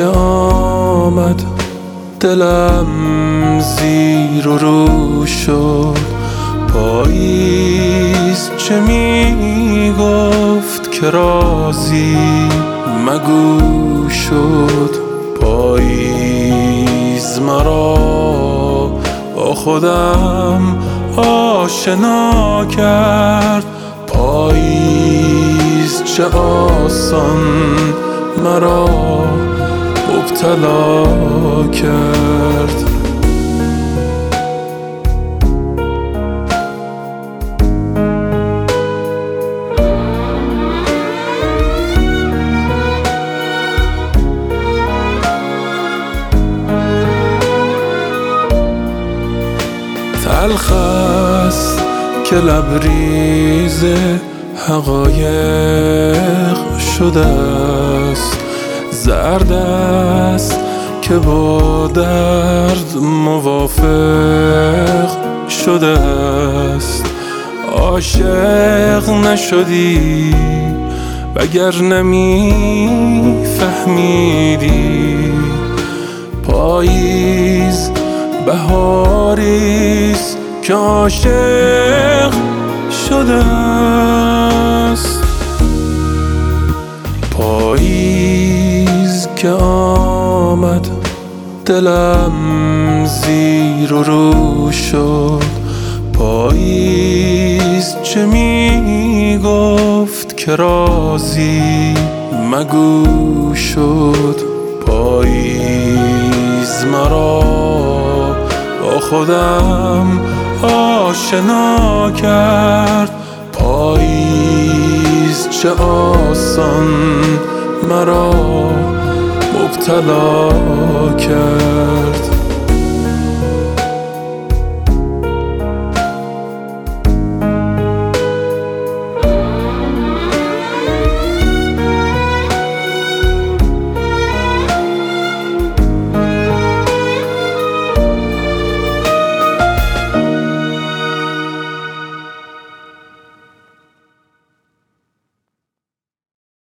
که آمد دلم زیر و رو شد. پاییز چه می گفت که رازی مگو شد. پاییز مرا با خودم آشنا کرد. پاییز چه آسان مرا مبتلا کرد. تلخ است که لبریز حقایق شده است. زرد است که با درد موافق شده است. عاشق نشدی وگر نمی فهمیدی. پاییز بهاریست که عاشق شده است. پاییز که آمد دلم زیر و رو شد. پاییز چه می گفت که رازی مگو شد. پاییز مرا با خودم آشنا کرد. پاییز چه آسان مرا مبتلا کرد.